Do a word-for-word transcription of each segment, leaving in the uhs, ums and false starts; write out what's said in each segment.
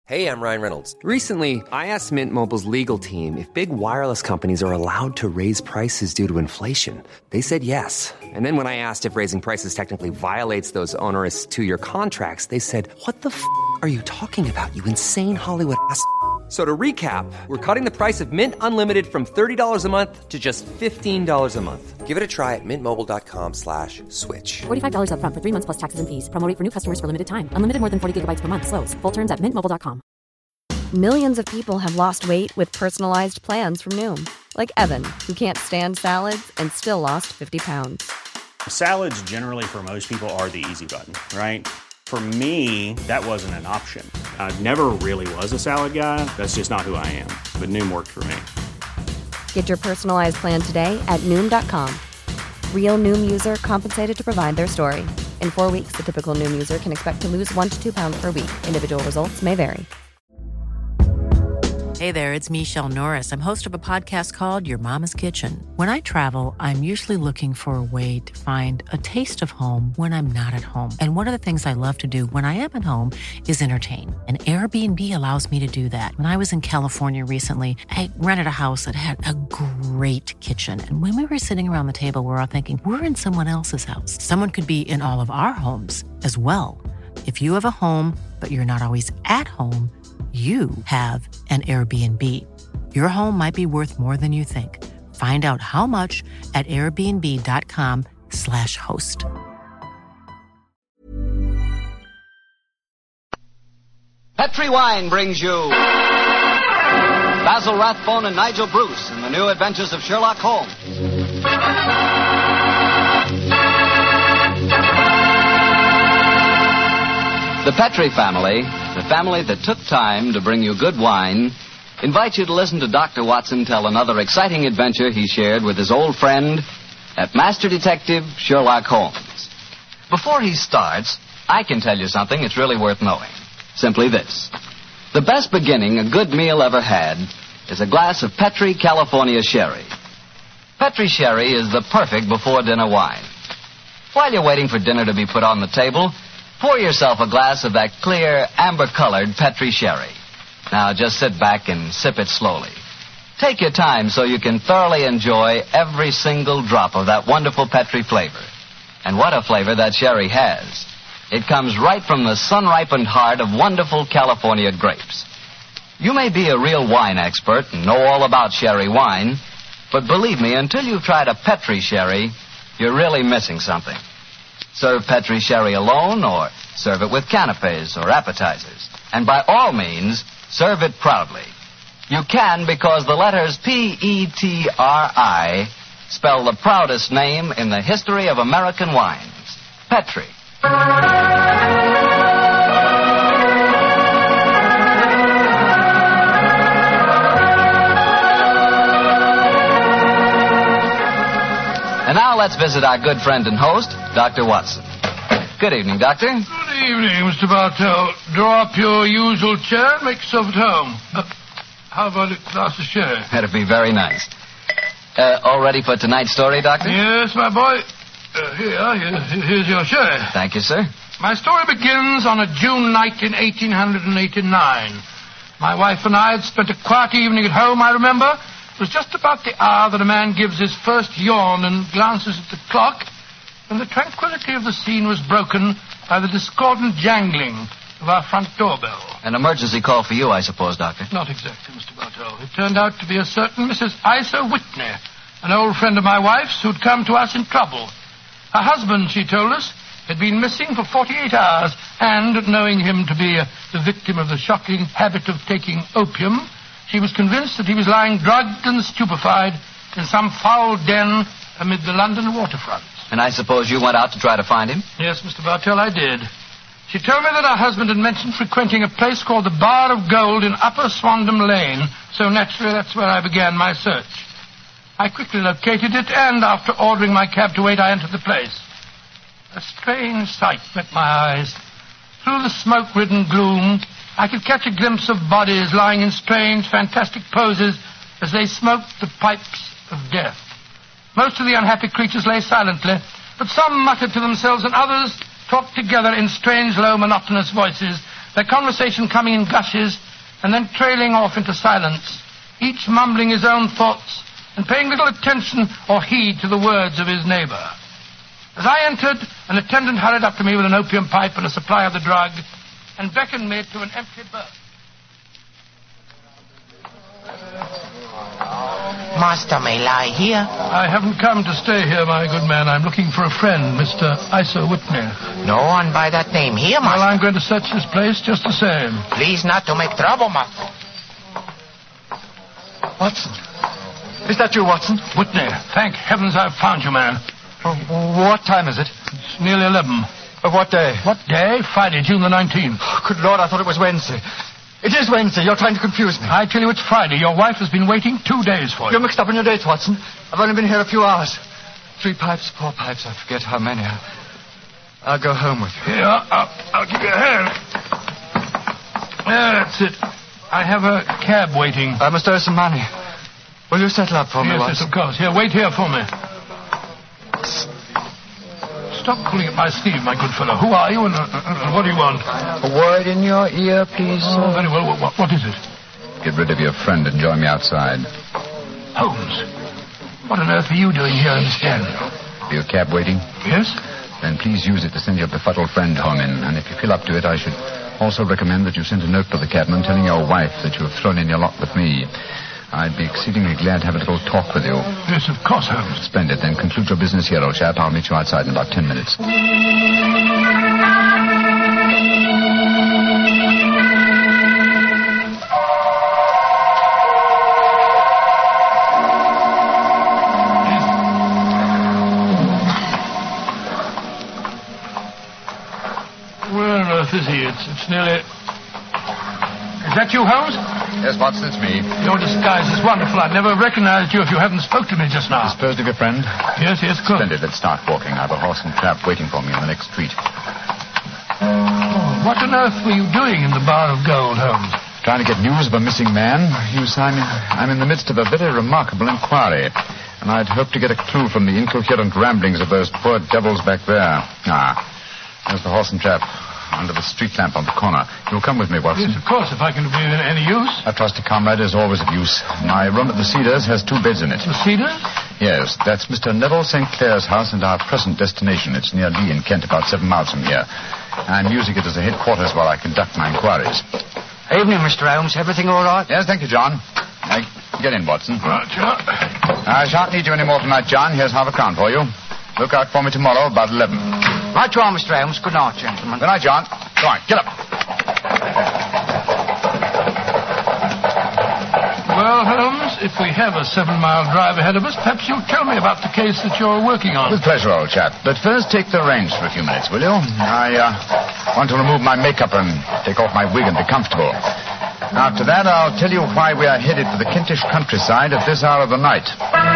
Hey, I'm Ryan Reynolds. Recently, I asked Mint Mobile's legal team if big wireless companies are allowed to raise prices due to inflation. They said yes. And then when I asked if raising prices technically violates those onerous two-year contracts, they said, what the f*** are you talking about, you insane Hollywood ass f- So to recap, we're cutting the price of Mint Unlimited from thirty dollars a month to just fifteen dollars a month. Give it a try at mintmobile.com slash switch. forty-five dollars up front for three months plus taxes and fees. Promo rate for new customers for limited time. Unlimited more than forty gigabytes per month. Slows full terms at mint mobile dot com. Millions of people have lost weight with personalized plans from Noom. Like Evan, who can't stand salads and still lost fifty pounds. Salads generally for most people are the easy button, right? For me, that wasn't an option. I never really was a salad guy. That's just not who I am. But Noom worked for me. Get your personalized plan today at Noom dot com. Real Noom user compensated to provide their story. In four weeks, the typical Noom user can expect to lose one to two pounds per week. Individual results may vary. Hey there, it's Michelle Norris. I'm host of a podcast called Your Mama's Kitchen. When I travel, I'm usually looking for a way to find a taste of home when I'm not at home. And one of the things I love to do when I am at home is entertain. And Airbnb allows me to do that. When I was in California recently, I rented a house that had a great kitchen. And when we were sitting around the table, we were all thinking, we're in someone else's house. Someone could be in all of our homes as well. If you have a home, but you're not always at home, you have an Airbnb. Your home might be worth more than you think. Find out how much at airbnb.com slash host. Petri Wine brings you Basil Rathbone and Nigel Bruce in the new adventures of Sherlock Holmes. The Petri family, the family that took time to bring you good wine, invites you to listen to Doctor Watson tell another exciting adventure he shared with his old friend at Master Detective Sherlock Holmes. Before he starts, I can tell you something it's really worth knowing. Simply this. The best beginning a good meal ever had is a glass of Petri California Sherry. Petri Sherry is the perfect before-dinner wine. While you're waiting for dinner to be put on the table, pour yourself a glass of that clear, amber-colored Petri Sherry. Now, just sit back and sip it slowly. Take your time so you can thoroughly enjoy every single drop of that wonderful Petri flavor. And what a flavor that sherry has. It comes right from the sun-ripened heart of wonderful California grapes. You may be a real wine expert and know all about sherry wine, but believe me, until you've tried a Petri Sherry, you're really missing something. Serve Petri Sherry alone or serve it with canapes or appetizers. And by all means, serve it proudly. You can because the letters P E T R I spell the proudest name in the history of American wines. Petri. And now let's visit our good friend and host, Doctor Watson. Good evening, Doctor. Good evening, Mister Bartell. Draw up your usual chair and make yourself at home. Uh, how about a glass of sherry? That'd be very nice. Uh, all ready for tonight's story, Doctor? Yes, my boy. Uh, here, here, here's your sherry. Thank you, sir. My story begins on a June night in eighteen eighty-nine. My wife and I had spent a quiet evening at home, I remember. It was just about the hour that a man gives his first yawn and glances at the clock, when the tranquility of the scene was broken by the discordant jangling of our front doorbell. An emergency call for you, I suppose, Doctor. Not exactly, Mister Bartell. It turned out to be a certain Missus Isa Whitney, an old friend of my wife's who'd come to us in trouble. Her husband, she told us, had been missing for forty-eight hours, and, knowing him to be uh, the victim of the shocking habit of taking opium, she was convinced that he was lying drugged and stupefied in some foul den amid the London waterfront. And I suppose you went out to try to find him? Yes, Mister Bartell, I did. She told me that her husband had mentioned frequenting a place called the Bar of Gold in Upper Swandam Lane, so naturally that's where I began my search. I quickly located it, and after ordering my cab to wait, I entered the place. A strange sight met my eyes. Through the smoke-ridden gloom, I could catch a glimpse of bodies lying in strange, fantastic poses as they smoked the pipes of death. Most of the unhappy creatures lay silently, but some muttered to themselves and others talked together in strange, low, monotonous voices, their conversation coming in gushes and then trailing off into silence, each mumbling his own thoughts and paying little attention or heed to the words of his neighbor. As I entered, an attendant hurried up to me with an opium pipe and a supply of the drug and beckoned me to an empty berth. Master may lie here. I haven't come to stay here, my good man. I'm looking for a friend, Mister Isa Whitney. No one by that name here, master. Well, I'm going to search this place just the same. Please not to make trouble, master. Watson. Is that you, Watson? Whitney, thank heavens I've found you, man. Oh, what time is it? It's nearly eleven. Of what day? What day? Friday, June the nineteenth. Oh, good Lord, I thought it was Wednesday. It is Wednesday. You're trying to confuse me. I tell you it's Friday. Your wife has been waiting two days for you. You're mixed up in your dates, Watson. I've only been here a few hours. Three pipes, four pipes, I forget how many. I'll go home with you. Here, I'll, I'll give you a hand. There, that's it. I have a cab waiting. I must owe some money. Will you settle up for yes, me, Watson? Yes, of course. Here, wait here for me. Stop pulling at my sleeve, my good fellow. Who are you and uh, uh, what do you want? A word in your ear, please, Oh, sir. very well. What, what is it? Get rid of your friend and join me outside. Holmes, what on earth are you doing here in this den? Your cab waiting? Yes? Then please use it to send your befuddled friend home in. And if you feel up to it, I should also recommend that you send a note to the cabman telling your wife that you have thrown in your lot with me. I'd be exceedingly glad to have a little talk with you. Yes, of course, Holmes. Splendid. Then conclude your business here, old chap. I'll meet you outside in about ten minutes. Where on earth is he? It's, it's nearly... Is that you, Holmes? Yes, Watson, it's me. Your disguise is wonderful. I'd never recognized you if you hadn't spoke to me just now. Disposed of your friend? Yes, yes, good. Splendid. Let's start walking. I have a horse and trap waiting for me on the next street. Oh, what on earth were you doing in the Bar of Gold, Holmes? Trying to get news of a missing man. You see, I'm in, I'm in the midst of a very remarkable inquiry. And I'd hoped to get a clue from the incoherent ramblings of those poor devils back there. Ah, there's the horse and trap under the street lamp on the corner. You'll come with me, Watson? Yes, of course, if I can be of any use. A trusty comrade is always of use. My room at the Cedars has two beds in it. The Cedars? Yes, that's Mister Neville Saint Clair's house and our present destination. It's near Lee in Kent, about seven miles from here. I'm using it as a headquarters while I conduct my inquiries. Evening, Mister Holmes. Everything all right? Yes, thank you, John. Now, get in, Watson. Right, John. I shan't need you any more tonight, John. Here's half a crown for you. Look out for me tomorrow about eleven. Right you are, Mister Holmes. Good night, gentlemen. Good night, John. Go on, get up. Well, Holmes, if we have a seven-mile drive ahead of us, perhaps you'll tell me about the case that you're working on. With pleasure, old chap. But first, take the reins for a few minutes, will you? I uh, want to remove my makeup and take off my wig and be comfortable. After that, I'll tell you why we are headed for the Kentish countryside at this hour of the night.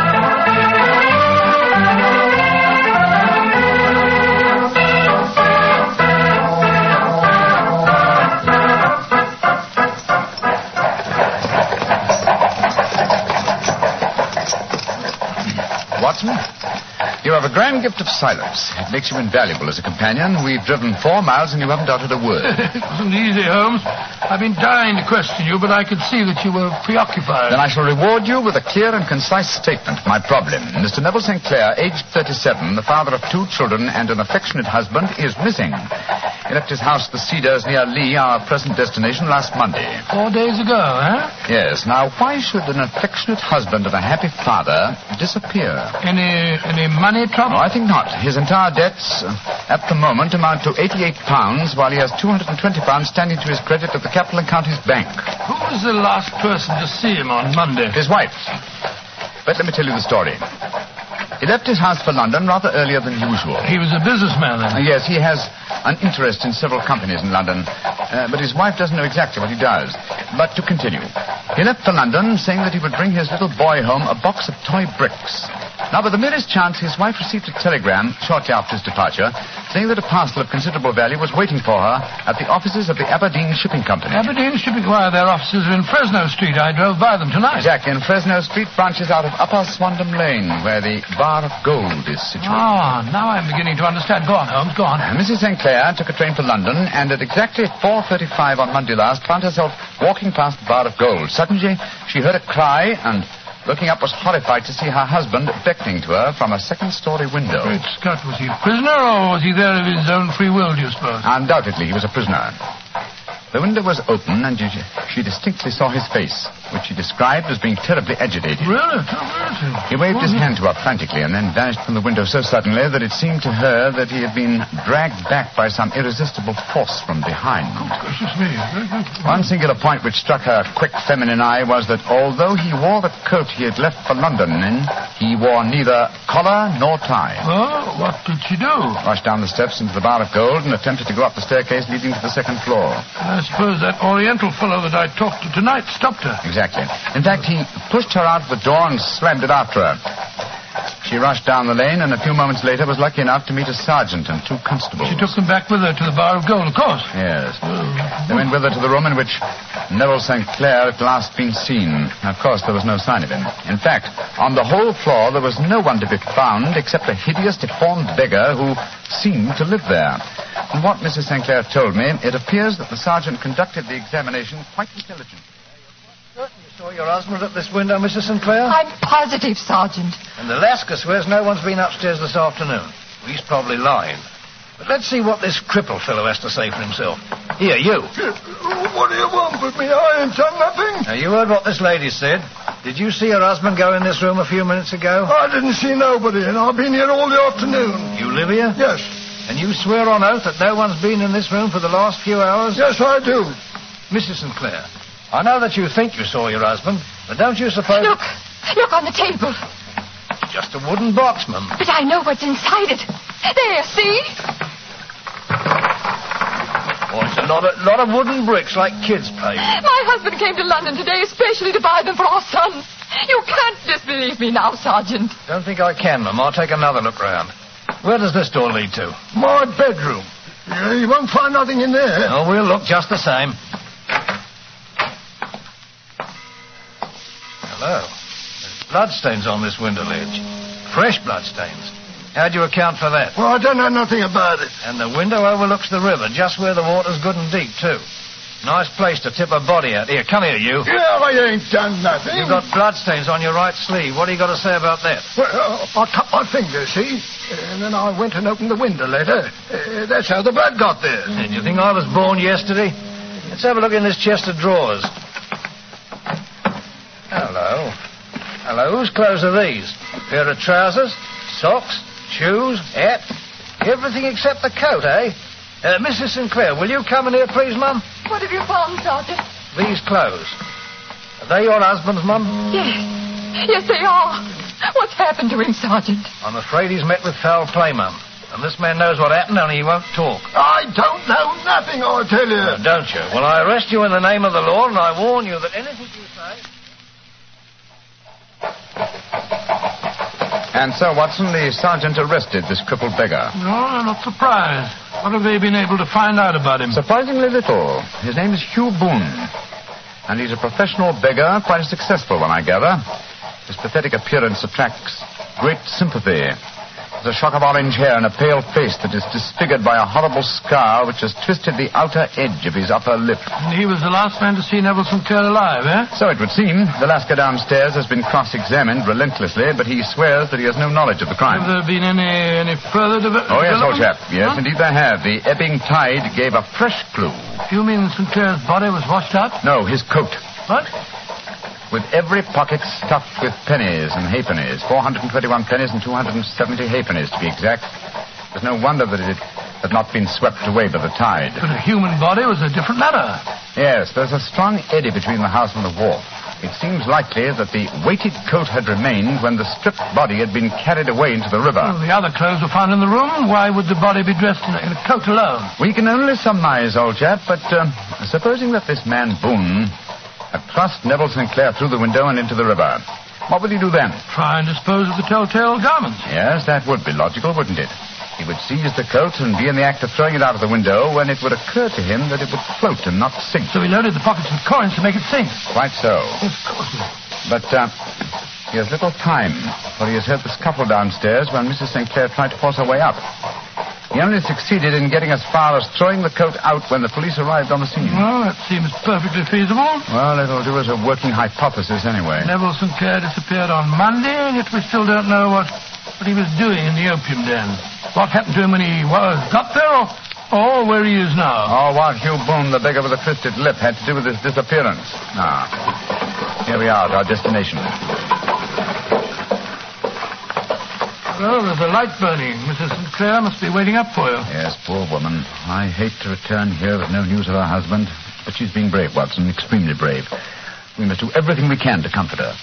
Watson, you have a grand gift of silence. It makes you invaluable as a companion. We've driven four miles and you haven't uttered a word. It wasn't easy, Holmes. I've been dying to question you, but I could see that you were preoccupied. Then I shall reward you with a clear and concise statement of my problem. Mister Neville Saint Clair, aged thirty-seven, the father of two children and an affectionate husband, is missing. He left his house, the Cedars, near Lee, our present destination, last Monday. Four days ago, eh? Yes. Now, why should an affectionate husband and a happy father disappear? Any any money trouble? No, I think not. His entire debts, uh, at the moment, amount to eighty-eight pounds, while he has two hundred twenty pounds standing to his credit at the Capital and Counties Bank. Who was the last person to see him on Monday? His wife. But let me tell you the story. He left his house for London rather earlier than usual. He was a businessman, then? Uh, yes, he has an interest in several companies in London, uh, but his wife doesn't know exactly what he does. But to continue. He left for London saying that he would bring his little boy home a box of toy bricks. Now, by the merest chance, his wife received a telegram shortly after his departure saying that a parcel of considerable value was waiting for her at the offices of the Aberdeen Shipping Company. Aberdeen Shipping? Why, their offices are in Fresno Street. I drove by them tonight. Exactly. And Fresno Street branches out of Upper Swandam Lane, where the Bar of Gold is situated. Ah, now I'm beginning to understand. Go on, Holmes, go on. And Missus Saint Clair took a train for London, and at exactly four thirty-five on Monday last, found herself walking past the Bar of Gold. Suddenly, she heard a cry, and looking up was horrified to see her husband beckoning to her from a second-story window. Great Scott, was he a prisoner, or was he there of his own free will, do you suppose? Undoubtedly, he was a prisoner. The window was open, and she distinctly saw his face, which she described as being terribly agitated. Really? He waved his hand to her frantically and then vanished from the window so suddenly that it seemed to her that he had been dragged back by some irresistible force from behind. Oh, gracious me. One singular point which struck her quick feminine eye was that although he wore the coat he had left for London in, he wore neither collar nor tie. Well, what did she do? Rushed down the steps into the Bar of Gold and attempted to go up the staircase leading to the second floor. I suppose that Oriental fellow that I talked to tonight stopped her. Exactly. In fact, he pushed her out of the door and slammed it after her. She rushed down the lane and a few moments later was lucky enough to meet a sergeant and two constables. She took them back with her to the Bar of Gold, of course. Yes. They went with her to the room in which Neville Saint Clair had last been seen. Of course, there was no sign of him. In fact, on the whole floor, there was no one to be found except a hideous, deformed beggar who seemed to live there. From what Missus Saint Clair told me, it appears that the sergeant conducted the examination quite intelligently. Certain you saw your husband at this window, Missus Sinclair? I'm positive, Sergeant. And Alaska swears no one's been upstairs this afternoon. Well, he's probably lying. But let's see what this cripple fellow has to say for himself. Here, you. What do you want with me? I ain't done nothing. Now, you heard what this lady said. Did you see her husband go in this room a few minutes ago? I didn't see nobody, and I've been here all the afternoon. You live here? Yes. And you swear on oath that no one's been in this room for the last few hours? Yes, I do. Missus Sinclair, I know that you think you saw your husband, but don't you suppose... Look, look on the table. Just a wooden box, ma'am. But I know what's inside it. There, see? Oh, it's a lot of, lot of wooden bricks like kids play. My husband came to London today especially to buy them for our sons. You can't disbelieve me now, Sergeant. Don't think I can, ma'am. I'll take another look round. Where does this door lead to? My bedroom. Yeah, you won't find nothing in there. Oh, we'll look just the same. Hello. There's bloodstains on this window ledge. Fresh bloodstains. How'd you account for that? Well, I don't know nothing about it. And the window overlooks the river, just where the water's good and deep, too. Nice place to tip a body out. Here, come here, you. Yeah, I ain't done nothing. You've got bloodstains on your right sleeve. What do you got to say about that? Well, I cut my finger, see? And then I went and opened the window later. Uh, that's how the blood got there. Did you think I was born yesterday? Let's have a look in this chest of drawers. Hello. Hello, whose clothes are these? Pair of trousers, socks, shoes, hat, everything except the coat, eh? Uh, Missus Sinclair, will you come in here, please, Mum? What have you found, Sergeant? These clothes. Are they your husband's, Mum? Yes. Yes, they are. What's happened to him, Sergeant? I'm afraid he's met with foul play, Mum. And this man knows what happened, only he won't talk. I don't know nothing, I tell you. Uh, don't you? Well, I arrest you in the name of the law, and I warn you that anything you say... And so, Watson, the sergeant arrested this crippled beggar. No, I'm not surprised. What have they been able to find out about him? Surprisingly little. His name is Hugh Boone. And he's a professional beggar, quite a successful one, I gather. His pathetic appearance attracts great sympathy. There's a shock of orange hair and a pale face that is disfigured by a horrible scar which has twisted the outer edge of his upper lip. And he was the last man to see Neville Sinclair alive, eh? So it would seem. The Lascar downstairs has been cross-examined relentlessly, but he swears that he has no knowledge of the crime. Have there been any, any further development? Oh, yes, old chap. Yes, huh? Indeed there have. The ebbing tide gave a fresh clue. You mean Sinclair's body was washed out? No, his coat. What? With every pocket stuffed with pennies and halfpennies. four hundred twenty-one pennies and two hundred seventy halfpennies, to be exact. There's no wonder that it had not been swept away by the tide. But a human body was a different matter. Yes, there's a strong eddy between the house and the wharf. It seems likely that the weighted coat had remained when the stripped body had been carried away into the river. Well, the other clothes were found in the room. Why would the body be dressed in a, in a coat alone? We can only surmise, old chap, but uh, supposing that this man Boone had thrust Neville Sinclair through the window and into the river. What would he do then? Try and dispose of the telltale garments. Yes, that would be logical, wouldn't it? He would seize the coat and be in the act of throwing it out of the window when it would occur to him that it would float and not sink. So he loaded the pockets with coins to make it sink. Quite so. Of course. But uh, he has little time, for he has heard the scuffle downstairs when Missus Saint Clair tried to force her way up. He only succeeded in getting as far as throwing the coat out when the police arrived on the scene. Well, that seems perfectly feasible. Well, it'll do as a working hypothesis anyway. Neville Saint Clair disappeared on Monday, and yet we still don't know what, what he was doing in the opium den. What happened to him when he was got there, or, or where he is now? Oh, what Hugh Boone, the beggar with the twisted lip, had to do with his disappearance. Ah, here we are at our destination. Well, there's a light burning. Missus Saint Clair must be waiting up for you. Yes, poor woman. I hate to return here with no news of her husband, but she's being brave, Watson, extremely brave. We must do everything we can to comfort her.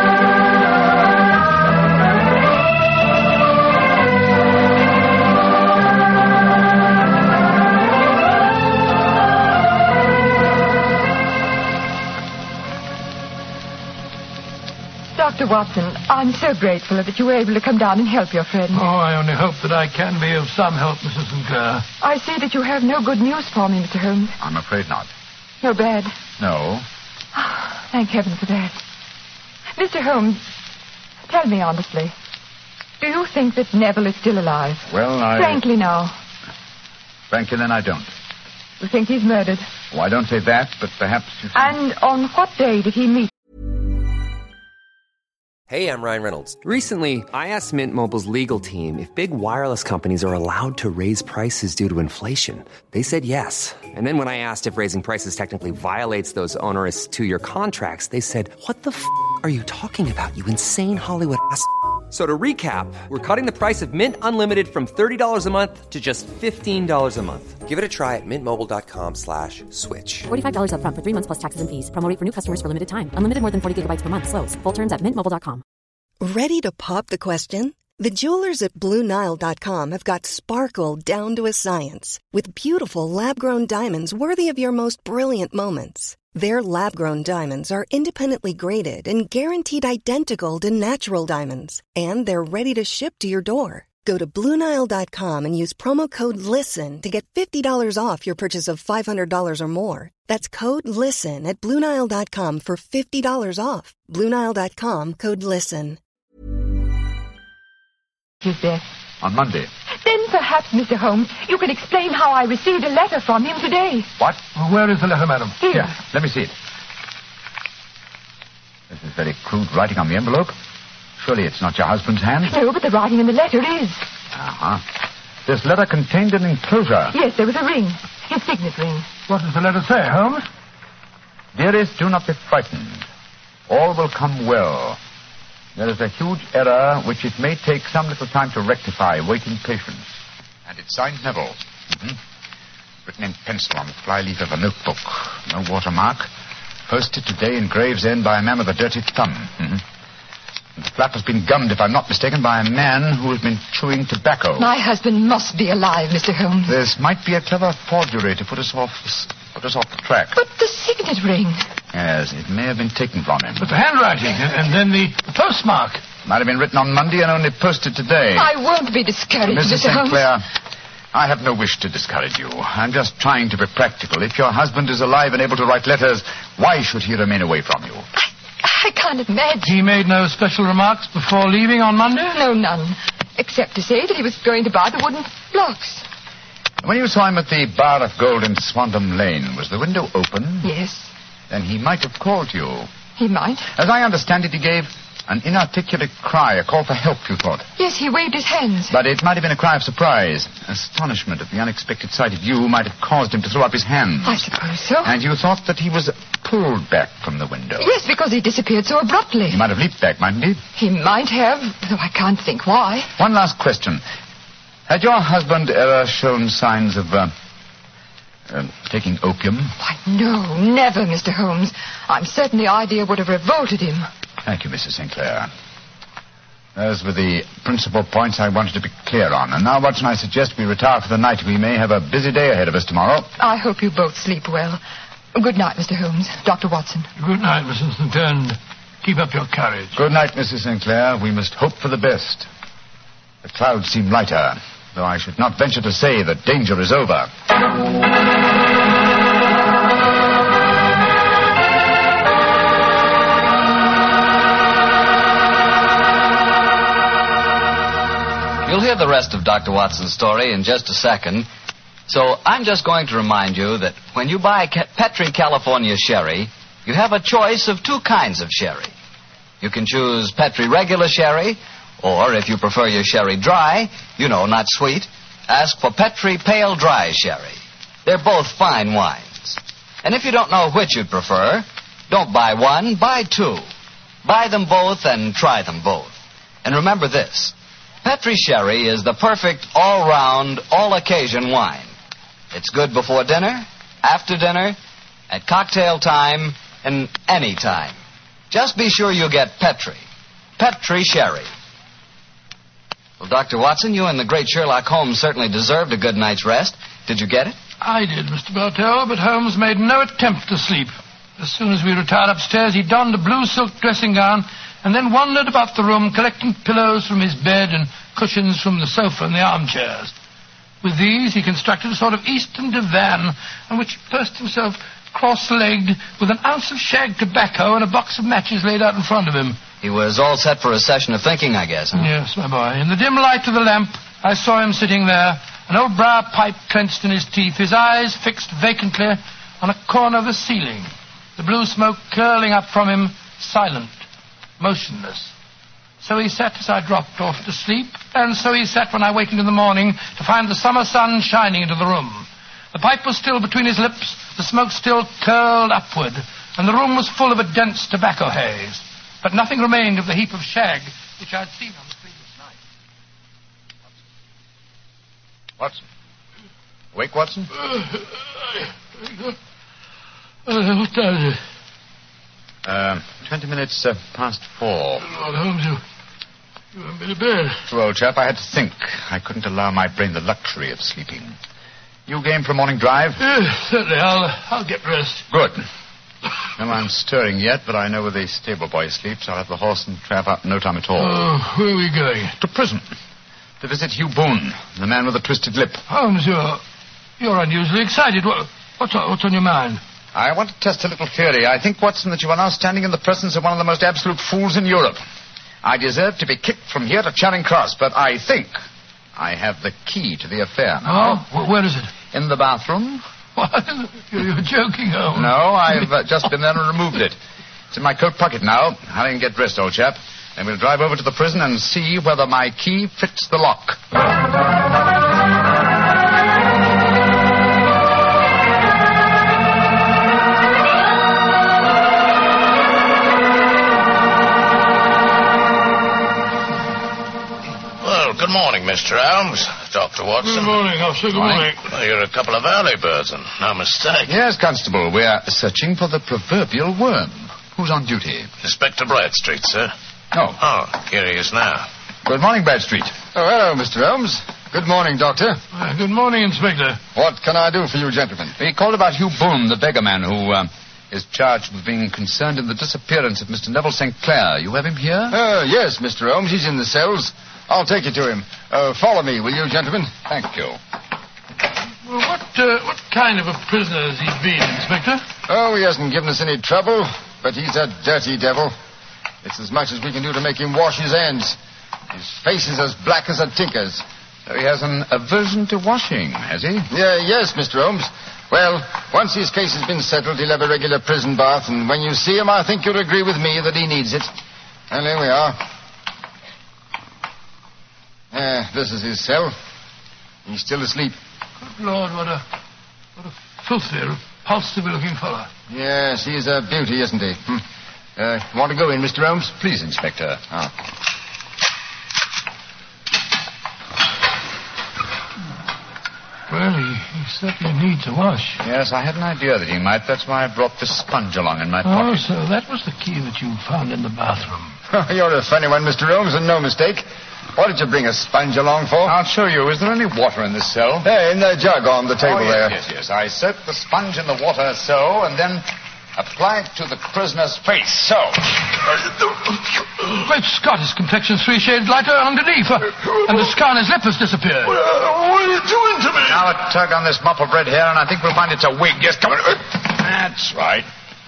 Doctor Watson, I'm so grateful that you were able to come down and help your friend. Oh, I only hope that I can be of some help, Missus Saint Clair. I see that you have no good news for me, Mister Holmes. I'm afraid not. No bad. No. Thank heaven for that. Mister Holmes, tell me honestly, do you think that Neville is still alive? Well, I... Frankly now. Frankly, then I don't. You think he's murdered? Oh, I don't say that, but perhaps you think... And on what day did he meet? Hey, I'm Ryan Reynolds. Recently, I asked Mint Mobile's legal team if big wireless companies are allowed to raise prices due to inflation. They said yes. And then when I asked if raising prices technically violates those onerous two-year contracts, they said, what the f*** are you talking about, you insane Hollywood ass f- So to recap, we're cutting the price of Mint Unlimited from thirty dollars a month to just fifteen dollars a month. Give it a try at mintmobile.com slash switch. forty-five dollars up front for three months plus taxes and fees. Promo rate for new customers for limited time. Unlimited more than forty gigabytes per month. Slows full terms at mint mobile dot com. Ready to pop the question? The jewelers at Blue Nile dot com have got sparkle down to a science with beautiful lab-grown diamonds worthy of your most brilliant moments. Their lab-grown diamonds are independently graded and guaranteed identical to natural diamonds. And they're ready to ship to your door. Go to Blue Nile dot com and use promo code LISTEN to get fifty dollars off your purchase of five hundred dollars or more. That's code LISTEN at Blue Nile dot com for fifty dollars off. Blue Nile dot com, code LISTEN. His death. On Monday. Then perhaps, Mister Holmes, you can explain how I received a letter from him today. What? Where is the letter, madam? Here. Here, let me see it. This is very crude writing on the envelope. Surely it's not your husband's hand? No, but the writing in the letter is. Uh-huh. This letter contained an enclosure. Yes, there was a ring. His signet ring. What does the letter say, Holmes? Dearest, do not be frightened. All will come well. There is a huge error which it may take some little time to rectify. Wait in patience. And it's signed Neville. Mm-hmm. Written in pencil on the flyleaf of a notebook. No watermark. Posted today in Gravesend by a man with a dirty thumb. Mm-hmm. And the flap has been gummed, if I'm not mistaken, by a man who has been chewing tobacco. My husband must be alive, Mister Holmes. This might be a clever forgery to put us off put us off the track. But the signet ring. Yes, it may have been taken from him. But the handwriting, and, and then the postmark. Might have been written on Monday and only posted today. I won't be discouraged, Missus Mister Saint Holmes. Clair, I have no wish to discourage you. I'm just trying to be practical. If your husband is alive and able to write letters, why should he remain away from you? I can't imagine. He made no special remarks before leaving on Monday? No, none. Except to say that he was going to buy the wooden blocks. When you saw him at the Bar of Gold in Swandam Lane, was the window open? Yes. Then he might have called you. He might. As I understand it, he gave an inarticulate cry, a call for help, you thought. Yes, he waved his hands. But it might have been a cry of surprise. Astonishment at the unexpected sight of you might have caused him to throw up his hands. I suppose so. And you thought that he was pulled back from the window. Yes, because he disappeared so abruptly. He might have leaped back, mightn't he? He might have, though I can't think why. One last question. Had your husband ever shown signs of, uh, uh, taking opium? Why, no, never, Mister Holmes. I'm certain the idea would have revolted him. Thank you, Missus Saint Clair. Those were the principal points I wanted to be clear on. And now, Watson, I suggest we retire for the night. We may have a busy day ahead of us tomorrow. I hope you both sleep well. Good night, Mister Holmes. Doctor Watson. Good night, Missus Saint Clair. Keep up your courage. Good night, Missus Sinclair. We must hope for the best. The clouds seem lighter, though I should not venture to say that danger is over. You'll hear the rest of Doctor Watson's story in just a second. So I'm just going to remind you that when you buy Petri California Sherry, you have a choice of two kinds of sherry. You can choose Petri regular sherry, or if you prefer your sherry dry, you know, not sweet, ask for Petri pale dry sherry. They're both fine wines. And if you don't know which you'd prefer, don't buy one, buy two. Buy them both and try them both. And remember this. Petri Sherry is the perfect all-round, all-occasion wine. It's good before dinner, after dinner, at cocktail time, and any time. Just be sure you get Petri. Petri Sherry. Well, Doctor Watson, you and the great Sherlock Holmes certainly deserved a good night's rest. Did you get it? I did, Mister Bartell, but Holmes made no attempt to sleep. As soon as we retired upstairs, he donned a blue silk dressing gown and then wandered about the room collecting pillows from his bed and cushions from the sofa and the armchairs. With these, he constructed a sort of eastern divan on which he perched himself cross-legged with an ounce of shag tobacco and a box of matches laid out in front of him. He was all set for a session of thinking, I guess, huh? Yes, my boy. In the dim light of the lamp, I saw him sitting there, an old briar pipe clenched in his teeth, his eyes fixed vacantly on a corner of the ceiling, the blue smoke curling up from him, silent, motionless. So he sat as I dropped off to sleep, and so he sat when I wakened in the morning to find the summer sun shining into the room. The pipe was still between his lips, the smoke still curled upward, and the room was full of a dense tobacco haze. But nothing remained of the heap of shag which I had seen on the previous night. Watson? Awake, Watson? Uh, uh, what time is it? Uh, twenty minutes uh, past four. Lord Holmes, you, you haven't been to bed. True, old chap, I had to think. I couldn't allow my brain the luxury of sleeping. You game for a morning drive? Yes, certainly. I'll, I'll get rest. Good. No one's stirring yet, but I know where the stable boy sleeps. I'll have the horse and trap out in no time at all. Oh, where are we going? To prison. To visit Hugh Boone, the man with the twisted lip. Holmes, you're, you're unusually excited. What, what's, on, what's on your mind? I want to test a little theory. I think, Watson, that you are now standing in the presence of one of the most absolute fools in Europe. I deserve to be kicked from here to Charing Cross, but I think I have the key to the affair now. Oh? Where is it? In the bathroom. What? You're joking, Holmes. No, I've uh, just been there and removed it. It's in my coat pocket now. Hurry and get dressed, old chap. And we'll drive over to the prison and see whether my key fits the lock. Good morning, Mister Holmes. Doctor Watson. Good morning, officer. Good morning. Well, you're a couple of early birds, and no mistake. Yes, Constable. We're searching for the proverbial worm. Who's on duty? Inspector Bradstreet, sir. Oh. Oh, here he is now. Good morning, Bradstreet. Oh, hello, Mister Holmes. Good morning, Doctor. Uh, good morning, Inspector. What can I do for you, gentlemen? We called about Hugh Boone, the beggar man who uh, is charged with being concerned in the disappearance of Mister Neville Saint Clair. You have him here? Uh, yes, Mister Holmes. He's in the cells. I'll take you to him. Uh, follow me, will you, gentlemen? Thank you. Well, what, uh, what kind of a prisoner has he been, Inspector? Oh, he hasn't given us any trouble, but he's a dirty devil. It's as much as we can do to make him wash his hands. His face is as black as a tinker's. So he has an aversion to washing, has he? Yeah, yes, Mister Holmes. Well, once his case has been settled, he'll have a regular prison bath, and when you see him, I think you'll agree with me that he needs it. And here we are. Uh, this is his cell. He's still asleep. Good Lord, what a, what a filthy, repulsive-looking fellow. Yes, he's a beauty, isn't he? Hmm. Uh, want to go in, Mister Holmes? Please, Inspector. Oh. Well, he, he certainly needs a wash. Yes, I had an idea that he might. That's why I brought this sponge along in my Oh, pocket. so that was the key that you found in the bathroom. You're a funny one, Mister Holmes, and no mistake. What did you bring a sponge along for? I'll show you. Is there any water in this cell? Hey, in the jug on the table oh, yes, there. Yes, yes, I soaked the sponge in the water so, and then Apply it to the prisoner's face, so. Great Scott, his complexion's three shades lighter underneath, uh, and the scar on his lip has disappeared. What are you doing to me? Now a tug on this mop of red hair, and I think we'll find it's a wig. Yes, come on. That's right.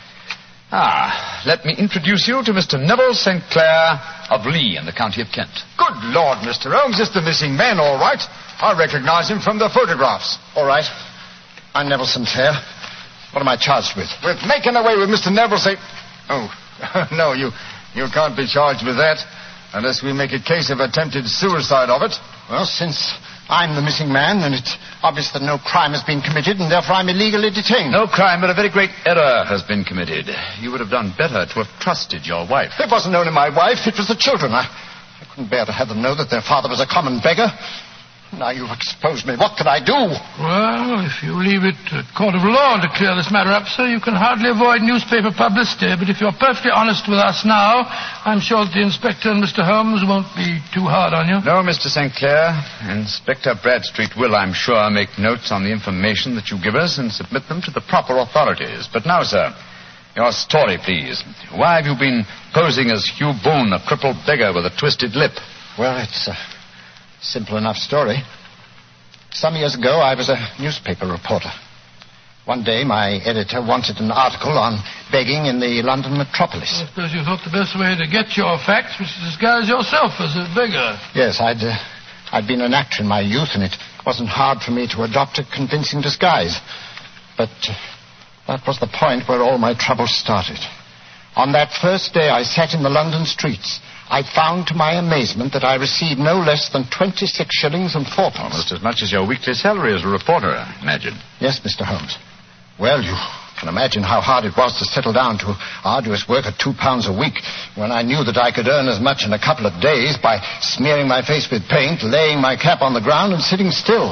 Ah, let me introduce you to Mister Neville Saint Clair of Lee in the county of Kent. Good Lord, Mister Holmes, it's the missing man, all right. I recognize him from the photographs. All right. I'm Neville Sinclair. What am I charged with? With making away with Mister Neville Saint... Oh, no, you, you can't be charged with that unless we make a case of attempted suicide of it. Well, since I'm the missing man, then it's obvious that no crime has been committed, and therefore I'm illegally detained. No crime, but a very great error has been committed. You would have done better to have trusted your wife. It wasn't only my wife, it was the children. I, I couldn't bear to have them know that their father was a common beggar. Now you've exposed me. What can I do? Well, if you leave it to a court of law to clear this matter up, sir, you can hardly avoid newspaper publicity. But if you're perfectly honest with us now, I'm sure that the inspector and Mister Holmes won't be too hard on you. No, Mister Saint Clair. Inspector Bradstreet will, I'm sure, make notes on the information that you give us and submit them to the proper authorities. But now, sir, your story, please. Why have you been posing as Hugh Boone, a crippled beggar with a twisted lip? Well, it's a simple enough story. Some years ago, I was a newspaper reporter. One day, my editor wanted an article on begging in the London metropolis. I suppose you thought the best way to get your facts was to disguise yourself as a beggar. Yes, I'd, uh, I'd been an actor in my youth, and it wasn't hard for me to adopt a convincing disguise. But uh, that was the point where all my troubles started. On that first day I sat in the London streets, I found to my amazement that I received no less than twenty-six shillings and fourpence. Almost as much as your weekly salary as a reporter, I imagine. Yes, Mister Holmes. Well, you can imagine how hard it was to settle down to arduous work at two pounds a week when I knew that I could earn as much in a couple of days by smearing my face with paint, laying my cap on the ground, and sitting still.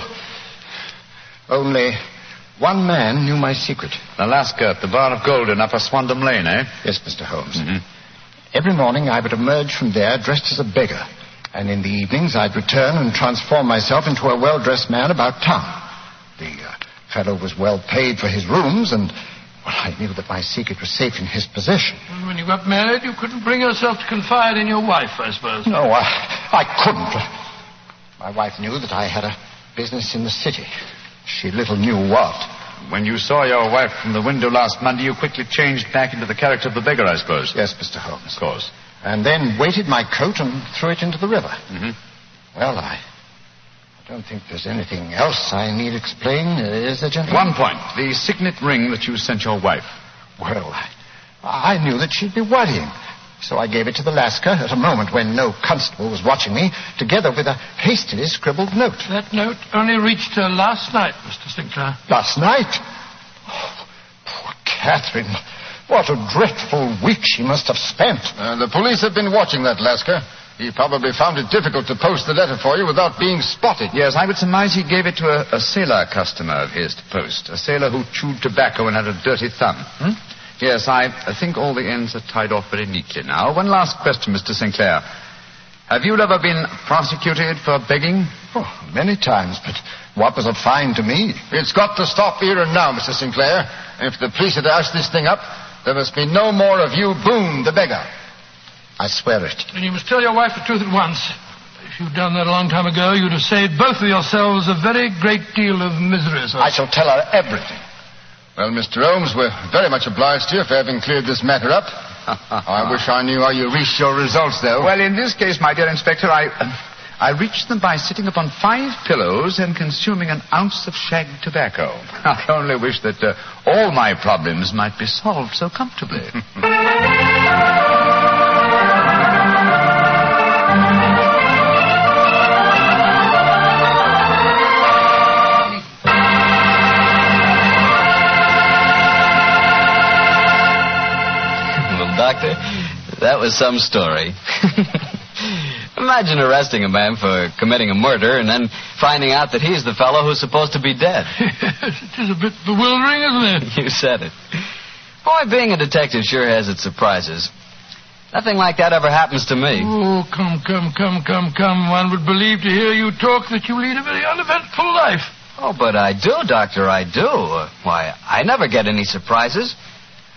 Only one man knew my secret. Alaska at the Bar of Gold in Upper Swandam Lane, eh? Yes, Mister Holmes. Mm-hmm. Every morning I would emerge from there dressed as a beggar, and in the evenings I'd return and transform myself into a well-dressed man about town. The uh, fellow was well paid for his rooms, and well, I knew that my secret was safe in his possession. And when you got married, you couldn't bring yourself to confide in your wife, I suppose. No, I, I couldn't. My wife knew that I had a business in the city. She little knew what. When you saw your wife from the window last Monday, you quickly changed back into the character of the beggar, I suppose. Yes, Mister Holmes. Of course. And then weighted my coat and threw it into the river. Mm-hmm. Well, I, I don't think there's anything else I need explain, uh, is there, gentlemen? One point. The signet ring that you sent your wife. Well, I, I knew that she'd be worrying. So I gave it to the Lascar at a moment when no constable was watching me, together with a hastily scribbled note. That note only reached her last night, Mister Sinclair. Last night? Oh, poor Catherine. What a dreadful week she must have spent. Uh, the police have been watching that Lascar. He probably found it difficult to post the letter for you without being spotted. Yes, I would surmise he gave it to a, a sailor customer of his to post. A sailor who chewed tobacco and had a dirty thumb. Hmm? Yes, I think all the ends are tied off very neatly now. One last question, Mister Sinclair. Have you ever been prosecuted for begging? Oh, many times, but what was a fine to me? It's got to stop here and now, Mister Sinclair. If the police had asked this thing up, there must be no more of you, Boone, the beggar. I swear it. And you must tell your wife the truth at once. If you'd done that a long time ago, you'd have saved both of yourselves a very great deal of misery, sir. I shall tell her everything. Well, Mister Holmes, we're very much obliged to you for having cleared this matter up. I wish I knew how you reached your results, though. Well, in this case, my dear Inspector, I... Uh, I reached them by sitting upon five pillows and consuming an ounce of shag tobacco. I only wish that uh, all my problems might be solved so comfortably. Well, Doctor, that was some story. Imagine arresting a man for committing a murder and then finding out that he's the fellow who's supposed to be dead. It is a bit bewildering, isn't it? You said it. Boy, being a detective sure has its surprises. Nothing like that ever happens to me. Oh, come, come, come, come, come. One would believe to hear you talk that you lead a very uneventful life. Oh, but I do, Doctor, I do. Uh, why, I never get any surprises.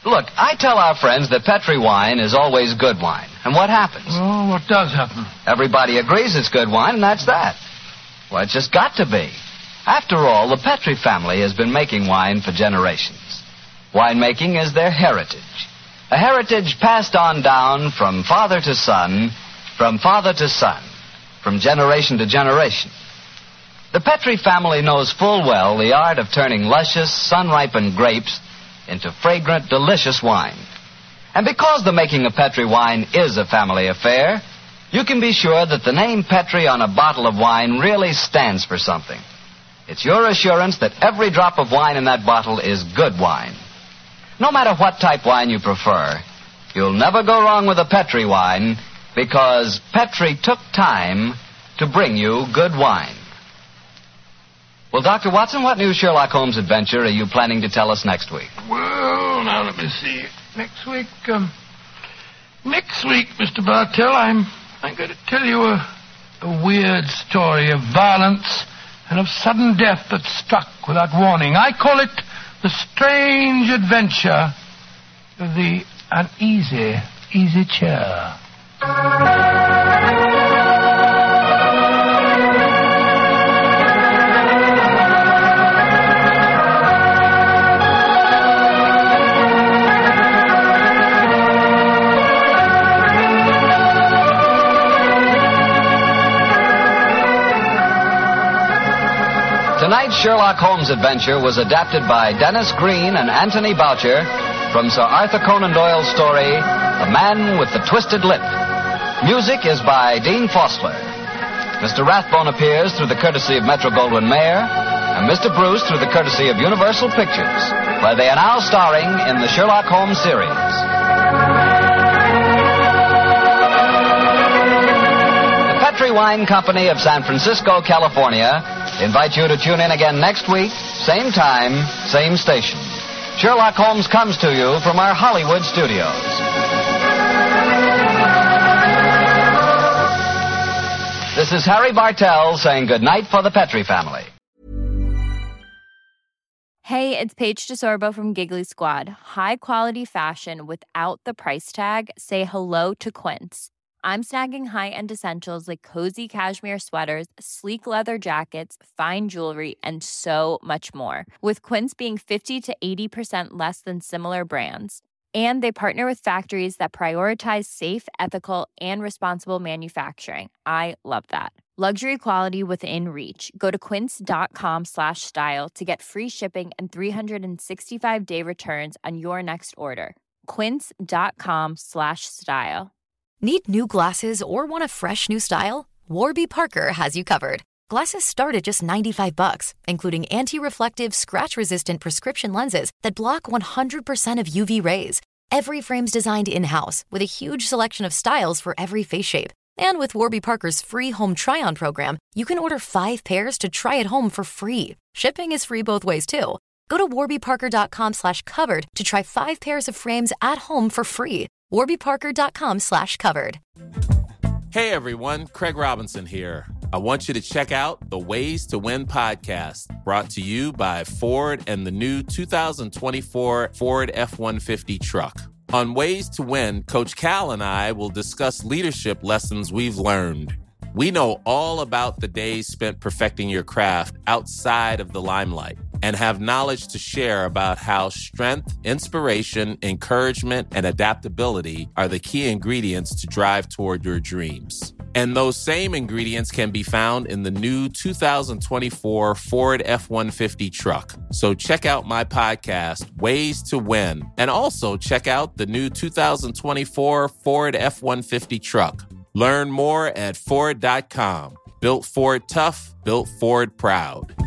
Look, I tell our friends that Petri wine is always good wine. And what happens? Oh, what does happen? Everybody agrees it's good wine, and that's that. Well, it's just got to be. After all, the Petri family has been making wine for generations. Winemaking is their heritage. A heritage passed on down from father to son, from father to son, from generation to generation. The Petri family knows full well the art of turning luscious, sun-ripened grapes into fragrant, delicious wine. And because the making of Petri wine is a family affair, you can be sure that the name Petri on a bottle of wine really stands for something. It's your assurance that every drop of wine in that bottle is good wine. No matter what type wine you prefer, you'll never go wrong with a Petri wine because Petri took time to bring you good wine. Well, Doctor Watson, what new Sherlock Holmes adventure are you planning to tell us next week? Well, now let me see. Next week, um, next week, Mister Bartell, I'm, I'm going to tell you a, a weird story of violence and of sudden death that struck without warning. I call it The Strange Adventure of the Uneasy Easy Chair. Tonight's Sherlock Holmes adventure was adapted by Dennis Green and Anthony Boucher from Sir Arthur Conan Doyle's story, The Man with the Twisted Lip. Music is by Dean Fossler. Mister Rathbone appears through the courtesy of Metro-Goldwyn-Mayer, and Mister Bruce through the courtesy of Universal Pictures, where they are now starring in the Sherlock Holmes series. The Petri Wine Company of San Francisco, California, invite you to tune in again next week, same time, same station. Sherlock Holmes comes to you from our Hollywood studios. This is Harry Bartell saying goodnight for the Petri family. Hey, it's Paige DeSorbo from Giggly Squad. High quality fashion without the price tag. Say hello to Quince. I'm snagging high-end essentials like cozy cashmere sweaters, sleek leather jackets, fine jewelry, and so much more. With Quince being fifty to eighty percent less than similar brands. And they partner with factories that prioritize safe, ethical, and responsible manufacturing. I love that. Luxury quality within reach. Go to quince.com slash style to get free shipping and three sixty-five day returns on your next order. Quince.com slash style. Need new glasses or want a fresh new style? Warby Parker has you covered. Glasses start at just ninety-five bucks, including anti-reflective, scratch-resistant prescription lenses that block one hundred percent of U V rays. Every frame's designed in-house with a huge selection of styles for every face shape. And with Warby Parker's free home try-on program, you can order five pairs to try at home for free. Shipping is free both ways, too. Go to warbyparker.com slash covered to try five pairs of frames at home for free. warbyparker.com slash covered. Hey everyone, Craig Robinson here. I want you to check out the Ways to Win podcast, brought to you by Ford and the new two thousand twenty-four Ford F one fifty truck. On Ways to Win, Coach Cal and I will discuss leadership lessons we've learned. We know all about the days spent perfecting your craft outside of the limelight and have knowledge to share about how strength, inspiration, encouragement, and adaptability are the key ingredients to drive toward your dreams. And those same ingredients can be found in the new two thousand twenty-four Ford F one fifty truck. So check out my podcast, Ways to Win, and also check out the new two thousand twenty-four Ford F one fifty truck. Learn more at Ford dot com. Built Ford tough, built Ford proud.